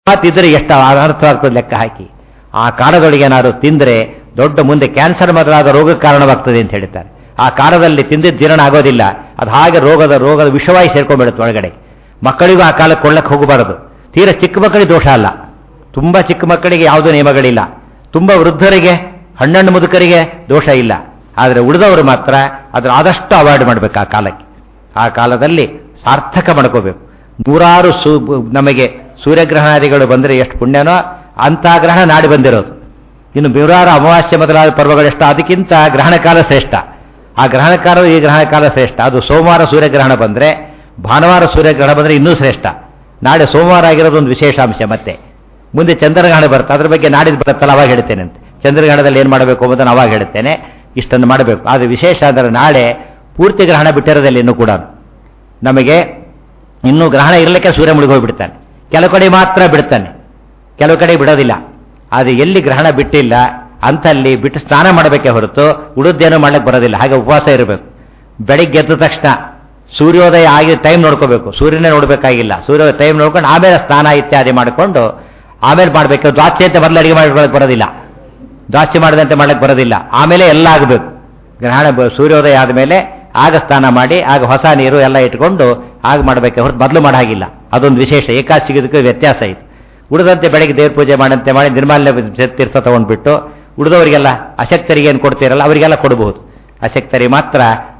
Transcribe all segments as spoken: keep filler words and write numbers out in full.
ತಿಂದರೆ ಎಷ್ಟು ಅನರ್ಥವಾಗ್ತದೆ ಲೆಕ್ಕ ಹಾಕಿ. ಆ ಕಾಲದೊಳಗೆ ಏನಾದ್ರು ತಿಂದರೆ ದೊಡ್ಡ ಮುಂದೆ ಕ್ಯಾನ್ಸರ್ ಮೊದಲಾದ ರೋಗಕ್ಕೆ ಕಾರಣವಾಗ್ತದೆ ಅಂತ ಹೇಳ್ತಾರೆ. ಆ ಕಾಲದಲ್ಲಿ ತಿಂದಿದ್ದು ಜೀರ್ಣ ಆಗೋದಿಲ್ಲ, ಅದು ಹಾಗೆ ರೋಗದ ರೋಗದ ವಿಷವಾಗಿ ಸೇರ್ಕೊಂಡ್ಬಿಡುತ್ತೆ ಒಳಗಡೆ. ಮಕ್ಕಳಿಗೂ ಆ ಕಾಲಕ್ಕೆ ಕೊಳ್ಳಕ್ಕೆ ಹೋಗಬಾರದು. ತೀರ ಚಿಕ್ಕ ಮಕ್ಕಳಿಗೆ ದೋಷ ಅಲ್ಲ, ತುಂಬ ಚಿಕ್ಕ ಮಕ್ಕಳಿಗೆ ಯಾವುದೂ ನಿಯಮಗಳಿಲ್ಲ. ತುಂಬ ವೃದ್ಧರಿಗೆ ಹಣ್ಣಣ್ಣು ಮುದುಕರಿಗೆ ದೋಷ ಇಲ್ಲ. ಆದರೆ ಉಳಿದವರು ಮಾತ್ರ ಅದರ ಆದಷ್ಟು ಅವಾಯ್ಡ್ ಮಾಡಬೇಕು ಆ ಕಾಲಕ್ಕೆ. ಆ ಕಾಲದಲ್ಲಿ ಸಾರ್ಥಕ ಮಾಡ್ಕೋಬೇಕು. ನೂರಾರು ಸೂ ನಮಗೆ ಸೂರ್ಯಗ್ರಹಣಾದಿಗಳು ಬಂದರೆ ಎಷ್ಟು ಪುಣ್ಯನೋ ಅಂಥ ಗ್ರಹಣ ನಾಡಿ ಬಂದಿರೋದು. ಇನ್ನು ನೂರಾರು ಅಮಾವಾಸ್ಯೆ ಮೊದಲಾದ ಪರ್ವಗಳೆಷ್ಟು, ಅದಕ್ಕಿಂತ ಗ್ರಹಣ ಕಾಲ ಶ್ರೇಷ್ಠ. ಆ ಗ್ರಹಣ ಕಾಲ ಈ ಗ್ರಹಣ ಕಾಲ ಶ್ರೇಷ್ಠ. ಅದು ಸೋಮವಾರ ಸೂರ್ಯಗ್ರಹಣ ಬಂದರೆ, ಭಾನುವಾರ ಸೂರ್ಯಗ್ರಹಣ ಬಂದರೆ ಇನ್ನೂ ಶ್ರೇಷ್ಠ. ನಾಳೆ ಸೋಮವಾರ ಆಗಿರೋದು ಒಂದು ವಿಶೇಷಾಂಶ. ಮತ್ತೆ ಮುಂದೆ ಚಂದ್ರಗ್ರಹಣ ಬರುತ್ತೆ, ಅದ್ರ ಬಗ್ಗೆ ನಾಡಿದ್ದು ಬರುತ್ತಲ್ಲ ಅವಾಗ ಹೇಳ್ತೇನೆ ಅಂತ. ಚಂದ್ರಗ್ರಹಣದಲ್ಲಿ ಏನು ಮಾಡಬೇಕು ಎಂಬುದನ್ನು ಅವಾಗ ಹೇಳ್ತೇನೆ. ಇಷ್ಟನ್ನು ಮಾಡಬೇಕು. ಆದರೆ ವಿಶೇಷ ಅಂದರೆ ನಾಳೆ ಪೂರ್ತಿ ಗ್ರಹಣ ಬಿಟ್ಟಿರೋದಿಲ್ಲ ಇನ್ನೂ ಕೂಡ. ನಮಗೆ ಇನ್ನೂ ಗ್ರಹಣ ಇರಲಿಕ್ಕೆ ಸೂರ್ಯ ಮುಳುಗೋಗ್ಬಿಡ್ತಾನೆ. ಕೆಲವು ಕಡೆ ಮಾತ್ರ ಬಿಡ್ತಾನೆ, ಕೆಲವು ಕಡೆ ಬಿಡೋದಿಲ್ಲ. ಆದರೆ ಎಲ್ಲಿ ಗ್ರಹಣ ಬಿಟ್ಟಿಲ್ಲ ಅಂಥಲ್ಲಿ ಬಿಟ್ಟು ಸ್ನಾನ ಮಾಡಬೇಕೇ ಹೊರತು ಉಳಿದೇನೋ ಮಾಡ್ಲಿಕ್ಕೆ ಬರೋದಿಲ್ಲ. ಹಾಗೆ ಉಪವಾಸ ಇರಬೇಕು. ಬೆಳಿಗ್ಗೆ ಎದ್ದ ತಕ್ಷಣ ಸೂರ್ಯೋದಯ ಆಗಿ ಟೈಮ್ ನೋಡ್ಕೋಬೇಕು, ಸೂರ್ಯನೇ ನೋಡಬೇಕಾಗಿಲ್ಲ. ಸೂರ್ಯೋದಯ ಟೈಮ್ ನೋಡ್ಕೊಂಡು ಆಮೇಲೆ ಸ್ನಾನ ಇತ್ಯಾದಿ ಮಾಡಿಕೊಂಡು ಆಮೇಲೆ ಮಾಡಬೇಕು. ದ್ವಾಚೆ ಅಂತ ಮೊದಲು ಅಡಿಗೆ ಮಾಡ್ಕೊಳ್ಳೋಕೆ ಬರೋದಿಲ್ಲ, ದ್ವಾಚೆ ಮಾಡಿದಂತೆ ಮಾಡ್ಲಿಕ್ಕೆ ಬರೋದಿಲ್ಲ. ಆಮೇಲೆ ಎಲ್ಲ ಆಗಬೇಕು. ಗ್ರಹಣ ಸೂರ್ಯೋದಯ ಆದಮೇಲೆ ಆಗ ಸ್ನಾನ ಮಾಡಿ ಆಗ ಹೊಸ ನೀರು ಎಲ್ಲ ಇಟ್ಕೊಂಡು ಆಗ ಮಾಡಬೇಕೆ ಹೊರತು ಮೊದಲು ಮಾಡೋ ಹಾಗಿಲ್ಲ. ಅದೊಂದು ವಿಶೇಷ. ಏಕಾದಶಿಗೆ ವ್ಯತ್ಯಾಸ ಇದು. ಉಳಿದಂತೆ ಬೆಳಗ್ಗೆ ದೇವ್ರ ಪೂಜೆ ಮಾಡಂತೆ ಮಾಡಿ ನಿರ್ಮಾಲ್ಯ ತೀರ್ಥ ತಗೊಂಡ್ಬಿಟ್ಟು ಉಳಿದವರಿಗೆಲ್ಲ ಅಶಕ್ತರಿಗೆ ಏನು ಕೊಡ್ತೀರಲ್ಲ ಅವರಿಗೆಲ್ಲ ಕೊಡಬಹುದು. ಅಶಕ್ತರಿಗೆ ಮಾತ್ರ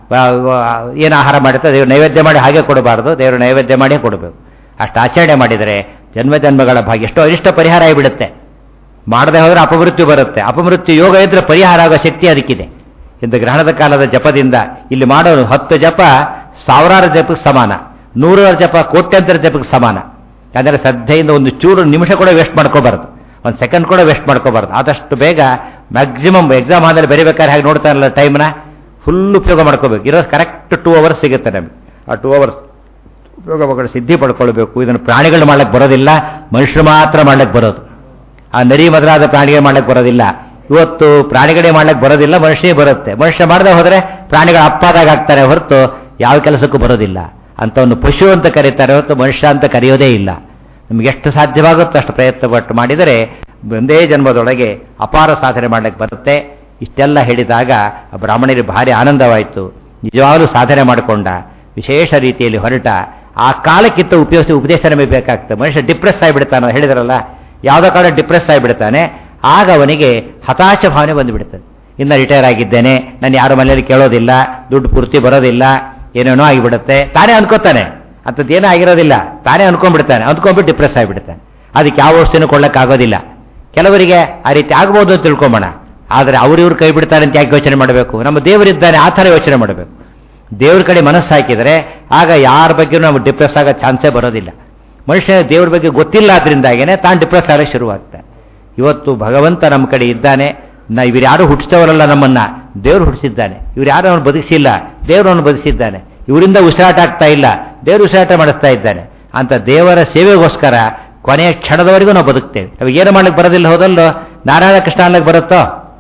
ಏನು ಆಹಾರ ಮಾಡಿರ್ತಾರೆ ದೇವ್ರ ನೈವೇದ್ಯ ಮಾಡಿ ಹಾಗೆ ಕೊಡಬಾರ್ದು, ದೇವರು ನೈವೇದ್ಯ ಮಾಡಿ ಕೊಡಬೇಕು. ಅಷ್ಟು ಆಚರಣೆ ಮಾಡಿದರೆ ಜನ್ಮ ಜನ್ಮಗಳ ಭಾಗ್ಯ ಎಷ್ಟೋ ಅರಿಷ್ಟ ಪರಿಹಾರ ಆಗಿಬಿಡುತ್ತೆ. ಮಾಡದೆ ಹೋದರೆ ಅಪಮೃತ್ಯು ಬರುತ್ತೆ. ಅಪಮೃತ್ಯು ಯೋಗ ಇದ್ದರೆ ಪರಿಹಾರ ಆಗೋ ಶಕ್ತಿ ಅದಕ್ಕಿದೆ. ಇಂದು ಗ್ರಹಣದ ಕಾಲದ ಜಪದಿಂದ ಇಲ್ಲಿ ಮಾಡೋನು ಹತ್ತು ಜಪ ಸಾವಿರಾರು ಜಪಕ್ಕೆ ಸಮಾನ, ನೂರಾರು ಜಪ ಕೋಟ್ಯಂತರ ಜಪಕ್ಕೆ ಸಮಾನ. ಅಂದರೆ ಶ್ರದ್ಧೆಯಿಂದ ಒಂದು ಚೂರು ನಿಮಿಷ ಕೂಡ ವೇಸ್ಟ್ ಮಾಡ್ಕೋಬಾರ್ದು, ಒಂದು ಸೆಕೆಂಡ್ ಕೂಡ ವೇಸ್ಟ್ ಮಾಡ್ಕೋಬಾರ್ದು. ಆದಷ್ಟು ಬೇಗ ಮ್ಯಾಕ್ಸಿಮಮ್ ಎಕ್ಸಾಮ್ ಆದಲ್ಲಿ ಬರೀಬೇಕಾದ್ರೆ ಹಾಗೆ ನೋಡ್ತಾರಲ್ಲ ಟೈಮ್ನ ಫುಲ್ ಉಪಯೋಗ ಮಾಡ್ಕೋಬೇಕು. ಇರೋದು ಕರೆಕ್ಟ್ ಟೂ ಅವರ್ಸ್ ಸಿಗುತ್ತೆ ನಮಗೆ. ಆ ಟೂ ಅವರ್ಸ್ ಉಪಯೋಗ ಮಾಡ್ಕೊಂಡು ಸಿದ್ಧಿ ಪಡ್ಕೊಳ್ಬೇಕು. ಇದನ್ನು ಪ್ರಾಣಿಗಳು ಮಾಡ್ಲಿಕ್ಕೆ ಬರೋದಿಲ್ಲ, ಮನುಷ್ಯರು ಮಾತ್ರ ಮಾಡ್ಲಿಕ್ಕೆ ಬರೋದು. ಆ ನರಿ ಮೊದಲಾದ ಪ್ರಾಣಿಗೆ ಮಾಡ್ಲಿಕ್ಕೆ ಬರೋದಿಲ್ಲ. ಇವತ್ತು ಪ್ರಾಣಿಗಳೇ ಮಾಡ್ಲಿಕ್ಕೆ ಬರೋದಿಲ್ಲ, ಮನುಷ್ಯನೇ ಬರುತ್ತೆ. ಮನುಷ್ಯ ಮಾಡದೆ ಹೋದರೆ ಪ್ರಾಣಿಗಳ ಅಪ್ಪಾದಾಗ ಆಗ್ತಾರೆ ಹೊರತು ಯಾವ ಕೆಲಸಕ್ಕೂ ಬರೋದಿಲ್ಲ. ಅಂಥವನ್ನು ಪಶು ಅಂತ ಕರೀತಾರೆ ಹೊರತು ಮನುಷ್ಯ ಅಂತ ಕರೆಯೋದೇ ಇಲ್ಲ. ನಮ್ಗೆ ಎಷ್ಟು ಸಾಧ್ಯವಾಗುತ್ತೋ ಅಷ್ಟು ಪ್ರಯತ್ನ ಪಟ್ಟು ಮಾಡಿದರೆ ಒಂದೇ ಜನ್ಮದೊಳಗೆ ಅಪಾರ ಸಾಧನೆ ಮಾಡಲಿಕ್ಕೆ ಬರುತ್ತೆ. ಇಷ್ಟೆಲ್ಲ ಹೇಳಿದಾಗ ಬ್ರಾಹ್ಮಣರಿಗೆ ಭಾರಿ ಆನಂದವಾಯಿತು. ನಿಜವಾಗಲೂ ಸಾಧನೆ ಮಾಡಿಕೊಂಡ, ವಿಶೇಷ ರೀತಿಯಲ್ಲಿ ಹೊರಟ. ಆ ಕಾಲಕ್ಕಿಂತ ಉಪಯೋಗಿಸಿ ಉಪದೇಶ ನಮಗೆ ಬೇಕಾಗ್ತದೆ. ಮನುಷ್ಯ ಡಿಪ್ರೆಸ್ ಆಗಿಬಿಡ್ತಾನೆ ಹೇಳಿದ್ರಲ್ಲ, ಯಾವುದೋ ಕಾಲ ಡಿಪ್ರೆಸ್ ಆಗಿಬಿಡ್ತಾನೆ. ಆಗ ಅವನಿಗೆ ಹತಾಶ ಭಾವನೆ ಬಂದುಬಿಡ್ತದೆ. ಇನ್ನು ರಿಟೈರ್ ಆಗಿದ್ದೇನೆ, ನಾನು ಯಾರ ಮನೆಯಲ್ಲಿ ಕೇಳೋದಿಲ್ಲ, ದುಡ್ಡು ಪೂರ್ತಿ ಬರೋದಿಲ್ಲ, ಏನೇನೋ ಆಗಿಬಿಡುತ್ತೆ ತಾನೇ ಅನ್ಕೋತಾನೆ. ಅಂಥದ್ದೇನೂ ಆಗಿರೋದಿಲ್ಲ, ತಾನೇ ಅನ್ಕೊಂಡ್ಬಿಡ್ತಾನೆ. ಅಂದ್ಕೊಂಡ್ಬಿಟ್ಟು ಡಿಪ್ರೆಸ್ ಆಗಿಬಿಡ್ತಾನೆ. ಅದಕ್ಕೆ ಯಾವ ಔಷಧಿನೂ ಕೊಳ್ಳೋಕ್ಕಾಗೋದಿಲ್ಲ. ಕೆಲವರಿಗೆ ಆ ರೀತಿ ಆಗ್ಬೋದು ಅಂತ ತಿಳ್ಕೊಂಬೋಣ. ಆದರೆ ಅವ್ರಿವ್ರು ಕೈ ಬಿಡ್ತಾರೆ ಅಂತ ಯಾಕೆ ಯೋಚನೆ ಮಾಡಬೇಕು? ನಮ್ಮ ದೇವರಿದ್ದಾನೆ, ಆ ಥರ ಯೋಚನೆ ಮಾಡಬೇಕು. ದೇವ್ರ ಕಡೆ ಮನಸ್ಸು ಹಾಕಿದರೆ ಆಗ ಯಾರ ಬಗ್ಗೆಯೂ ನಾವು ಡಿಪ್ರೆಸ್ ಆಗೋ ಚಾನ್ಸೇ ಬರೋದಿಲ್ಲ. ಮನುಷ್ಯ ದೇವ್ರ ಬಗ್ಗೆ ಗೊತ್ತಿಲ್ಲ, ಅದರಿಂದಾಗೇನೆ ತಾನು ಡಿಪ್ರೆಸ್ ಆಗೋ ಶುರುವಾಗ್ತಾನೆ. ಇವತ್ತು ಭಗವಂತ ನಮ್ಮ ಕಡೆ ಇದ್ದಾನೆ. ನಾ ಇವ್ರು ಯಾರು ಹುಟ್ಟಿಸ್ತವರಲ್ಲ, ನಮ್ಮನ್ನ ದೇವ್ರು ಹುಟ್ಟಿಸಿದ್ದಾನೆ. ಇವ್ರು ಯಾರು ಅವನು ಬದುಕಿಸಿಲ್ಲ, ದೇವರು ಅವನು ಬದುಕಿಸಿದ್ದಾನೆ. ಇವರಿಂದ ಉಸಿರಾಟ ಆಗ್ತಾ ಇಲ್ಲ, ದೇವರು ಉಸಿರಾಟ ಮಾಡಿಸ್ತಾ ಇದ್ದಾನೆ. ಅಂತ ದೇವರ ಸೇವೆಗೋಸ್ಕರ ಕೊನೆಯ ಕ್ಷಣದವರೆಗೂ ನಾವು ಬದುಕ್ತೇವೆ. ಅವಾಗ ಏನು ಮಾಡ್ಲಿಕ್ಕೆ ಬರೋದಿಲ್ಲ ಹೋದಲ್ಲೋ, ನಾರಾಯಣ ಕೃಷ್ಣ ಅನ್ಲಿಕ್ಕೆ ಬರುತ್ತೋ,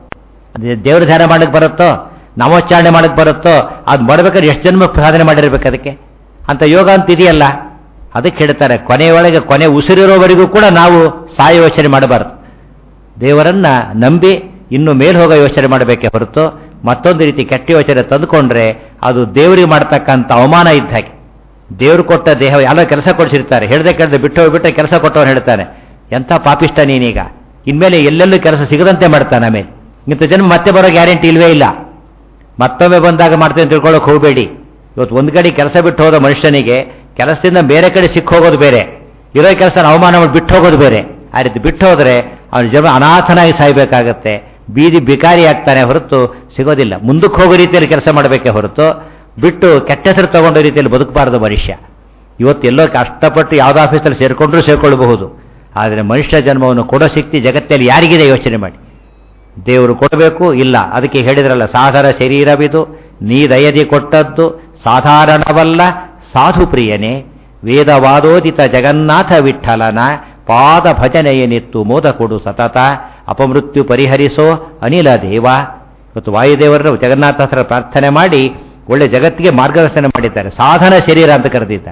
ದೇವ್ರ ಧ್ಯಾನ ಮಾಡ್ಲಿಕ್ಕೆ ಬರುತ್ತೋ, ನಾಮೋಚ್ಚಾರಣೆ ಮಾಡಕ್ಕೆ ಬರುತ್ತೋ, ಅದು ಮಾಡ್ಬೇಕಾದ್ರೆ ಎಷ್ಟು ಜನ್ಮ ಸಾಧನೆ ಮಾಡಿರ್ಬೇಕು ಅದಕ್ಕೆ ಅಂತ ಯೋಗ ಅಂತ ಇದೆಯಲ್ಲ. ಅದಕ್ಕೆ ಹೇಳ್ತಾರೆ ಕೊನೆಯೊಳಗೆ ಕೊನೆ ಉಸಿರಿರೋವರೆಗೂ ಕೂಡ ನಾವು ಸಾಯ ಯೋಚನೆ ಮಾಡಬಾರದು. ದೇವರನ್ನ ನಂಬಿ ಇನ್ನು ಮೇಲೆ ಹೋಗೋ ಯೋಚನೆ ಮಾಡಬೇಕೇ ಹೊರತು ಮತ್ತೊಂದು ರೀತಿ ಕೆಟ್ಟ ಯೋಚನೆ ತಂದುಕೊಂಡ್ರೆ ಅದು ದೇವರಿಗೆ ಮಾಡ್ತಕ್ಕಂಥ ಅವಮಾನ ಇದ್ದ ಹಾಗೆ. ದೇವರು ಕೊಟ್ಟ ದೇಹ ಎಲ್ಲ ಕೆಲಸ ಕೊಡಿಸಿರ್ತಾರೆ, ಹೇಳ್ದೆ ಕೇಳದೆ ಬಿಟ್ಟು ಹೋಗ್ಬಿಟ್ಟೆ ಕೆಲಸ ಕೊಟ್ಟವನು ಹೇಳ್ತಾನೆ, ಎಂಥ ಪಾಪಿಷ್ಟ ನೀನೀಗ, ಇನ್ಮೇಲೆ ಎಲ್ಲೆಲ್ಲೂ ಕೆಲಸ ಸಿಗದಂತೆ ಮಾಡ್ತಾನೆ. ಆಮೇಲೆ ಇಂಥ ಜನ್ಮ ಮತ್ತೆ ಬರೋ ಗ್ಯಾರಂಟಿ ಇಲ್ವೇ ಇಲ್ಲ. ಮತ್ತೊಮ್ಮೆ ಬಂದಾಗ ಮಾಡ್ತೇನೆ ತಿಳ್ಕೊಳ್ಳೋಕೆ ಹೋಗಬೇಡಿ. ಇವತ್ತು ಒಂದು ಕಡೆ ಕೆಲಸ ಬಿಟ್ಟು ಹೋದ ಮನುಷ್ಯನಿಗೆ ಕೆಲಸದಿಂದ ಬೇರೆ ಕಡೆ ಸಿಕ್ಕ ಹೋಗೋದು ಬೇರೆ, ಇರೋ ಕೆಲಸ ಅವಮಾನ ಮಾಡಿ ಬಿಟ್ಟು ಹೋಗೋದು ಬೇರೆ. ಆ ರೀತಿ ಬಿಟ್ಟು ಹೋದರೆ ಅವನ ಜನ ಅನಾಥನಾಗಿ ಸಾಯಬೇಕಾಗತ್ತೆ, ಬೀದಿ ಬಿಕಾರಿ ಆಗ್ತಾನೆ ಹೊರತು ಸಿಗೋದಿಲ್ಲ. ಮುಂದಕ್ಕೆ ಹೋಗೋ ರೀತಿಯಲ್ಲಿ ಕೆಲಸ ಮಾಡಬೇಕೇ ಹೊರತು ಬಿಟ್ಟು ಕೆಟ್ಟ ಹೆಸರು ತಗೊಂಡೋ ರೀತಿಯಲ್ಲಿ ಬದುಕಬಾರದು ಮನುಷ್ಯ. ಇವತ್ತು ಎಲ್ಲೋ ಕಷ್ಟಪಟ್ಟು ಯಾವುದೋ ಆಫೀಸಲ್ಲಿ ಸೇರಿಕೊಂಡ್ರೂ ಸೇರಿಕೊಳ್ಳಬಹುದು. ಆದರೆ ಮನುಷ್ಯ ಜನ್ಮವನ್ನು ಕೊಡೋ ಶಕ್ತಿ ಜಗತ್ತಲ್ಲಿ ಯಾರಿಗಿದೆ ಯೋಚನೆ ಮಾಡಿ. ದೇವರು ಕೊಡಬೇಕು ಇಲ್ಲ. ಅದಕ್ಕೆ ಹೇಳಿದ್ರಲ್ಲ, ಸಾಧಾರ ಶರೀರವಿದು ನೀ ದಯದಿ ಕೊಟ್ಟದ್ದು ಸಾಧಾರಣವಲ್ಲ ಸಾಧು ಪ್ರಿಯನೇ, ವೇದವಾದೋದಿತ ಜಗನ್ನಾಥ ವಿಠಲನ ಪಾದ ಭಜನೆಯನಿತ್ತು ಮೋದ ಕೊಡು ಸತತ, ಅಪಮೃತ್ಯು ಪರಿಹರಿಸೋ ಅನಿಲ ದೇವ. ಇವತ್ತು ವಾಯುದೇವರನ್ನು ಜಗನ್ನಾಥ ಹತ್ರ ಪ್ರಾರ್ಥನೆ ಮಾಡಿ ಒಳ್ಳೆ ಜಗತ್ತಿಗೆ ಮಾರ್ಗದರ್ಶನ ಮಾಡಿದ್ದಾರೆ. ಸಾಧನ ಶರೀರ ಅಂತ ಕರೆದಿದ್ದಾರೆ.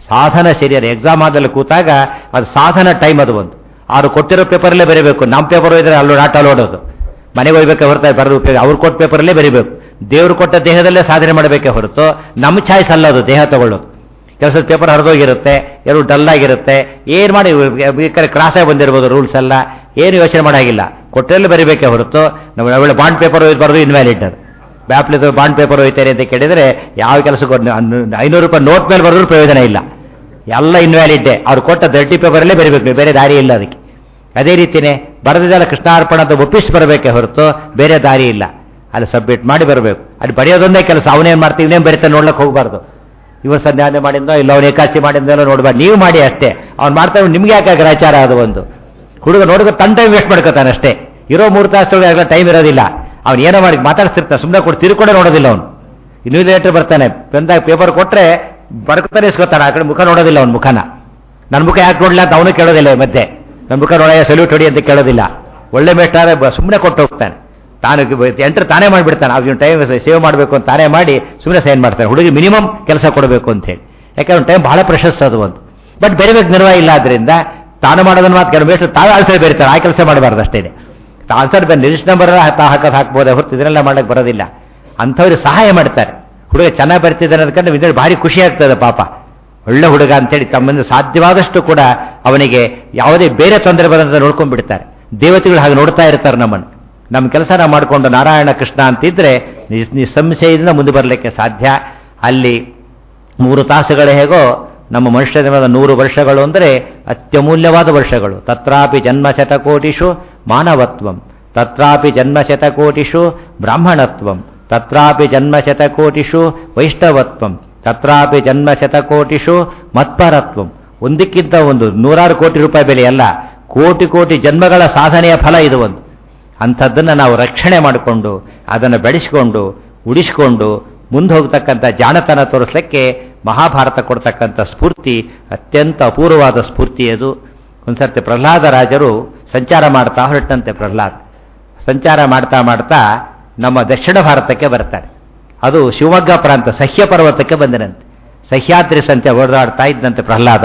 ಸಾಧನ ಶರೀರ ಎಕ್ಸಾಮ್ ಆದಲ್ಲಿ ಕೂತಾಗ ಅದು ಸಾಧನ ಟೈಮ್ ಅದು ಒಂದು. ಅವರು ಕೊಟ್ಟಿರೋ ಪೇಪರಲ್ಲೇ ಬರೀಬೇಕು. ನಮ್ಮ ಪೇಪರ್ ಇದ್ರೆ ಅಲ್ಲೋ ನಾಟ್ ಅಲೋಡೋದು. ಮನೆಗೆ ಹೋಗ್ಬೇಕೆ ಹೊರತು ಬರೋದು ಉಪಯೋಗ ಅವ್ರು ಕೊಟ್ಟ ಪೇಪರಲ್ಲೇ ಬರೀಬೇಕು. ದೇವರು ಕೊಟ್ಟ ದೇಹದಲ್ಲೇ ಸಾಧನೆ ಮಾಡಬೇಕೆ ಹೊರತು ನಮ್ಮ ಚಾಯ್ಸ್ ಅಲ್ಲ ಅದು ದೇಹ ತಗೊಳ್ಳೋದು. ಕೆಲಸದ ಪೇಪರ್ ಹರಿದೋಗಿರುತ್ತೆ, ಎರಡು ಡಲ್ ಆಗಿರುತ್ತೆ, ಏನು ಮಾಡಿ ಬೇಕಾದ್ರೆ ಕ್ರಾಸಾಗಿ ಬಂದಿರ್ಬೋದು ರೂಲ್ಸ್ ಎಲ್ಲ, ಏನು ಯೋಚನೆ ಮಾಡೋಂಗಿಲ್ಲ. ಕೊಟ್ಟರಲ್ಲಿ ಬರೀಬೇಕೆ ಹೊರತು ನಮ್ಮ ಒಳ್ಳೆ ಬಾಂಡ್ ಪೇಪರ್ ಬರೋದು ಇನ್ವ್ಯಾಲಿಡ್. ಅದು ಬ್ಯಾಪ್ಲಿದ್ದು ಬಾಂಡ್ ಪೇಪರ್ ಹೋಯ್ತಾರೆ ಅಂತ ಕೇಳಿದರೆ ಯಾವ ಕೆಲಸಕ್ಕೂ ಐನೂರು ರೂಪಾಯಿ ನೋಟ್ ಮೇಲೆ ಬರೋದ್ರೂ ಪ್ರಯೋಜನ ಇಲ್ಲ, ಎಲ್ಲ ಇನ್ವ್ಯಾಲಿಡ್ಡೆ. ಅವ್ರು ಕೊಟ್ಟ ದರ್ಟಿ ಪೇಪರಲ್ಲೇ ಬರೀಬೇಕು, ಬೇರೆ ದಾರಿ ಇಲ್ಲ ಅದಕ್ಕೆ. ಅದೇ ರೀತಿಯೇ ಬರೆದಿದ್ದೆಲ್ಲ ಕೃಷ್ಣಾರ್ಪಣ ಅಂತ ಒಪ್ಪಿಸಿ ಬರಬೇಕೆ ಹೊರತು ಬೇರೆ ದಾರಿ ಇಲ್ಲ. ಅಲ್ಲಿ ಸಬ್ಮಿಟ್ ಮಾಡಿ ಬರಬೇಕು. ಅಲ್ಲಿ ಬರೆಯೋದೊಂದೇ ಕೆಲಸ. ಅವನೇನು ಮಾಡ್ತೀವಿ ಇನ್ನೇನು ಬರೀತಾನೆ ನೋಡ್ಲಿಕ್ಕೆ ಹೋಗಬಾರ್ದು. ಇವರು ಸಂಧ್ಯಾನೆ ಮಾಡಿದ್ನೋ ಇಲ್ಲ ಅವ್ನು ಏಕಾಚಿ ಮಾಡಿದ್ನೋ ನೋಡ್ಬಾರ್ದು. ನೀವು ಮಾಡಿ ಅಷ್ಟೇ. ಅವ್ನು ಮಾಡ್ತಾರೆ ನಿಮ್ಗೆ ಯಾಕೆ ಗ್ರಾಚಾರ ಅದು ಒಂದು. ಹುಡುಗ ನೋಡಿದ್ರೆ ತನ್ನ ಟೈಮ್ ವೇಸ್ಟ್ ಮಾಡ್ಕೋತಾನೆ ಅಷ್ಟೇ. ಇರೋ ಮೂರು ತಾಸು ಟೈಮ್ ಇರೋದಿಲ್ಲ. ಅವ್ನು ಏನೋ ಮಾಡಿ ಮಾತಾಡ್ತಿರ್ತಾನೆ, ಸುಮ್ಮನೆ ಕೊಟ್ಟು ತಿರ್ಕೊಂಡೇ ನೋಡೋದಿಲ್ಲ ಅವನು. ಇನ್ವಿಜಿಲೇಟರ್ ಬರ್ತಾನೆ, ಬಂದಾಗ ಪೇಪರ್ ಕೊಟ್ಟರೆ ಬರ್ಕೊತಾನೆ ಇಸ್ಕೊತಾನೆ, ಆ ಕಡೆ ಮುಖ ನೋಡೋದಿಲ್ಲ ಅವ್ನ ಮುಖನ. ನನ್ನ ಮುಖ ಯಾಕೆ ನೋಡಲಿಲ್ಲ ಅಂತ ಅವನು ಕೇಳೋದಿಲ್ಲ. ಮತ್ತೆ ನನ್ನ ಮುಖ ನೋಡ ಸಲ್ಯೂಟ್ ಹೊಡಿ ಅಂತ ಕೇಳೋದಿಲ್ಲ. ಒಳ್ಳೆ ಮೇಷ್ಟಾದ್ರೆ ಸುಮ್ಮನೆ ಕೊಟ್ಟು ಹೋಗ್ತಾನೆ. ತಾನು ಎಂಟ್ರ್ ತಾನೇ ಮಾಡಿಬಿಡ್ತಾನೆ. ಅವ್ನು ಟೈಮ್ ಸೇವ್ ಮಾಡಬೇಕು ಅಂತ ತಾನೇ ಮಾಡಿ ಸುಮ್ಮನೆ ಸೈನ್ ಮಾಡ್ತಾನೆ. ಹುಡುಗಿ ಮಿನಿಮಮ್ ಕೆಲಸ ಕೊಡಬೇಕು ಅಂತ ಹೇಳಿ. ಯಾಕಂದ್ರೆ ಟೈಮ್ ಬಹಳ ಪ್ರೆಷಸ್ ಅದು ಒಂದು. ಬಟ್ ಬೇರೆಬೇಕು ನಿರ್ವಾಹ ಇಲ್ಲ. ಆದ್ದರಿಂದ ತಾನು ಮಾಡೋದನ್ನು ಮಾತು ಕೆಲವು ಮೇಷ್ಟ್ರು ತಾವೇ ಆನ್ಸರ್ ಬೇರ್ತಾರೆ. ಆ ಕೆಲಸ ಮಾಡಬಾರ್ದು ಅಷ್ಟೇ. ಆನ್ಸರ್ ಬಂದು ಲಿಸ್ಟ್ ನಂಬರ್ ಹಾಕೋದು ಹಾಕ್ಬೋದೇ ಹೊರತು ಇದನ್ನೆಲ್ಲ ಮಾಡೋಕ್ಕೆ ಬರೋದಿಲ್ಲ. ಅಂಥವ್ರಿಗೆ ಸಹಾಯ ಮಾಡ್ತಾರೆ. ಹುಡುಗ ಚೆನ್ನಾಗಿ ಬರ್ತಿದ್ದಾನೆ ಅದಕ್ಕಂದ್ರೆ ವಿದ್ಯಾರ್ಥಿ ಭಾರಿ ಖುಷಿ ಆಗ್ತದೆ. ಪಾಪ ಒಳ್ಳೆ ಹುಡುಗ ಅಂತೇಳಿ ತಮ್ಮಿಂದ ಸಾಧ್ಯವಾದಷ್ಟು ಕೂಡ ಅವನಿಗೆ ಯಾವುದೇ ಬೇರೆ ತೊಂದರೆ ಬರೋದಂತ ನೋಡ್ಕೊಂಡ್ಬಿಡ್ತಾರೆ. ದೇವತೆಗಳು ಹಾಗೆ ನೋಡ್ತಾ ಇರ್ತಾರೆ ನಮ್ಮನ್ನು. ನಮ್ಮ ಕೆಲಸ ನಾವು ಮಾಡಿಕೊಂಡು ನಾರಾಯಣ ಕೃಷ್ಣ ಅಂತಿದ್ರೆ ನಿಸ್ಸಂಶಯದಿಂದ ಮುಂದೆ ಬರಲಿಕ್ಕೆ ಸಾಧ್ಯ. ಅಲ್ಲಿ ಮೂರು ತಾಸುಗಳು ಹೇಗೋ ನಮ್ಮ ಮನುಷ್ಯ ಜನ್ಮದ ನೂರು ವರ್ಷಗಳು ಅಂದರೆ ಅತ್ಯಮೂಲ್ಯವಾದ ವರ್ಷಗಳು. ತತ್ರಾಪಿ ಜನ್ಮ ಶತಕೋಟಿಷು ಮಾನವತ್ವಂ, ತತ್ರಾಪಿ ಜನ್ಮ ಶತಕೋಟಿಷು ಬ್ರಾಹ್ಮಣತ್ವಂ, ತತ್ರಾಪಿ ಜನ್ಮ ಶತಕೋಟಿಷು ವೈಷ್ಣವತ್ವಂ, ತತ್ರಾಪಿ ಜನ್ಮ ಶತಕೋಟಿಷು ಮತ್ಪರತ್ವಂ. ಒಂದಕ್ಕಿಂತ ಒಂದು ನೂರಾರು ಕೋಟಿ ರೂಪಾಯಿ ಬೆಲೆ ಅಲ್ಲ, ಕೋಟಿ ಕೋಟಿ ಜನ್ಮಗಳ ಸಾಧನೆಯ ಫಲ ಇದು ಒಂದು. ಅಂಥದ್ದನ್ನು ನಾವು ರಕ್ಷಣೆ ಮಾಡಿಕೊಂಡು ಅದನ್ನು ಬೆಳೆಸಿಕೊಂಡು ಉಳಿಸಿಕೊಂಡು ಮುಂದೆ ಹೋಗ್ತಕ್ಕಂಥ ಜಾಣತನ ತೋರಿಸಲಿಕ್ಕೆ ಮಹಾಭಾರತ ಕೊಡ್ತಕ್ಕಂಥ ಸ್ಫೂರ್ತಿ ಅತ್ಯಂತ ಅಪೂರ್ವವಾದ ಸ್ಫೂರ್ತಿ ಅದು. ಒಂದು ಸರ್ತಿ ಪ್ರಹ್ಲಾದ ರಾಜರು ಸಂಚಾರ ಮಾಡ್ತಾ ಹೊರಟಂತೆ. ಪ್ರಹ್ಲಾದ್ ಸಂಚಾರ ಮಾಡ್ತಾ ಮಾಡ್ತಾ ನಮ್ಮ ದಕ್ಷಿಣ ಭಾರತಕ್ಕೆ ಬರ್ತಾರೆ. ಅದು ಶಿವಮೊಗ್ಗ ಪ್ರಾಂತ ಸಹ್ಯ ಪರ್ವತಕ್ಕೆ ಬಂದನಂತೆ. ಸಹ್ಯಾದ್ರಿ ಸಂತೆ ಓಡಾಡ್ತಾ ಇದ್ದಂತೆ ಪ್ರಹ್ಲಾದ.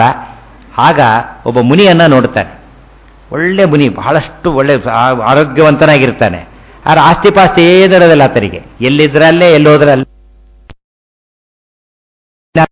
ಆಗ ಒಬ್ಬ ಮುನಿಯನ್ನು ನೋಡ್ತಾನೆ. ಒಳ್ಳೆ ಮುನಿ, ಬಹಳಷ್ಟು ಒಳ್ಳೆ ಆರೋಗ್ಯವಂತನಾಗಿರ್ತಾನೆ. ಆದ್ರೆ ಆಸ್ತಿ ಪಾಸ್ತಿ ಏನಿರೋದಿಲ್ಲ ಆತನಿಗೆ. ಎಲ್ಲಿದ್ರಲ್ಲೇ ಎಲ್ಲೋದ್ರಲ್ಲೇ